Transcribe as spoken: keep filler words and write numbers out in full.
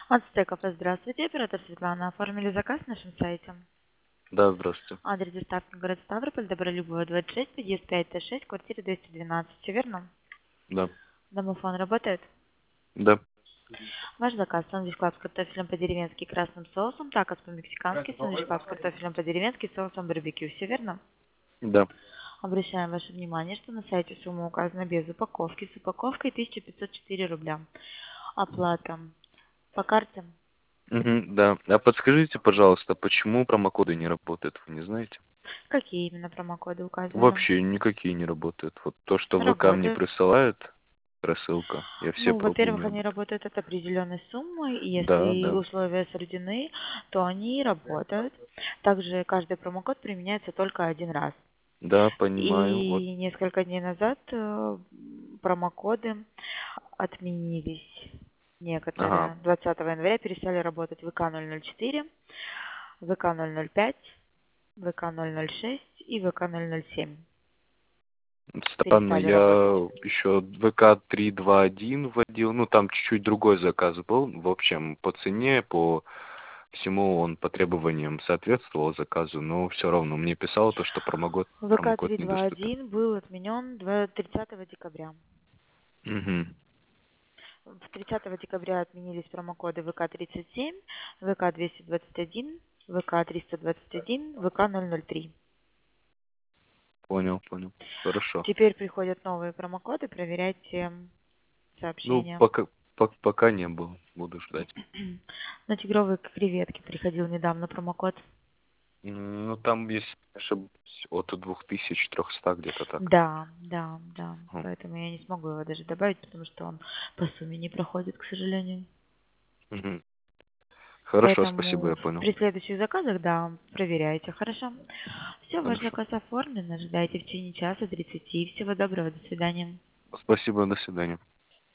Ацтек кафе, здравствуйте. Оператор Светлана. Оформили заказ на нашем сайте. Да, здравствуйте. Адрес доставки город Ставрополь, Добролюбова, двадцать шесть, подъезд пять Т шесть, квартира двести двенадцать. Все верно? Да. Домофон работает? Да. Ваш заказ: сэндвич-клаб с картофелем по-деревенски и красным соусом, такос по-мексикански, сэндвич-клаб с картофелем по-деревенски и соусом барбекю. Все верно? Да. Обращаем ваше внимание, что на сайте сумма указана без упаковки. С упаковкой тысяча пятьсот четыре рубля. Оплата по карте. Мгм, да. А подскажите, пожалуйста, почему промокоды не работают, вы не знаете? Какие именно промокоды указывали? Вообще никакие не работают. Вот то, что ВК мне Работают. присылают, рассылка, я все Ну, пробую, не во-первых, они работает. работают от определенной суммы, и Да, если да. условия соблюдены, то они работают. Также каждый промокод применяется только один раз. Да, понимаю. Вот. И несколько дней назад э, промокоды отменились. Ага. Некоторые двадцатого января перестали работать в ВК ноль ноль четыре, ВК ноль ноль пять, ВК ноль ноль шесть и ВК ноль ноль семь. Странно, Перестали работать. я еще ВК три два один вводил, ну там чуть-чуть другой заказ был. В общем, по цене, по всему он по требованиям соответствовал заказу, но все равно мне писало то, что промокод, ВК промокод три два недоступен. один был отменен тридцатого декабря. Угу. тридцатого декабря отменились промокоды ВК тридцать семь, ВК двести двадцать один, ВК триста двадцать один, ВК ноль ноль три. Понял, понял. Хорошо. Теперь приходят новые промокоды, проверяйте Ну, сообщения. пока, по- пока не было. Буду ждать. На тигровые креветки приходил недавно промокод. М, Ну, там, если не ошибаюсь, от двух тысяч трёхсот где-то так. Да, да, да. М, Поэтому я не смогу его даже добавить, потому что он по сумме не проходит, к сожалению. мгм. Хорошо, спасибо, Поэтому я понял. при следующих заказах, да, проверяйте, хорошо? Все, ваш Хорошо. заказ оформлен, ожидайте в течение часа тридцати. Всего доброго, до свидания. Спасибо, до свидания.